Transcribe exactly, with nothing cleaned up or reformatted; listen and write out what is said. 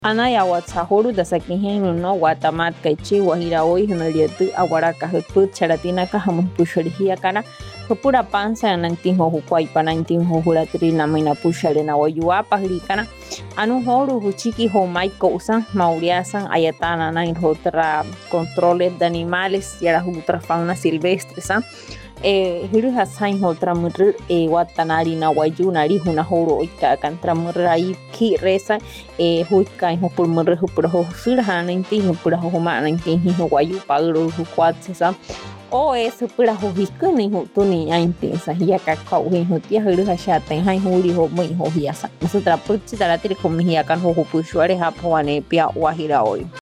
Anaya WhatsApp da sakihen no Guatamat kaichi Guajira hoy hunaliatu aguaraca huput charatina kahamu pushorihia kana hupura panza nantinho hukwai panantinho huratrina mina pusharena wayuapa hlikana anu horu huchiki homai cousan mauriasan ayatana na otra controles de animales y la otra fauna silvestre san eh hiru hasain otra mur eh watanari na wayunari huna horo oika kantra murai ki resa eh huika ho por mur ho por ho surhana inti ho por ho mana inti ho wayu pagro ho kwatsa o es pura ho hikuni ho tuni ainti sa ya ka kau ho tia hiru hashata hai huri ho mai ho hiasa sutra putsi taratiri komihia kan ho ho pushware ha pwane pia Guajira hoy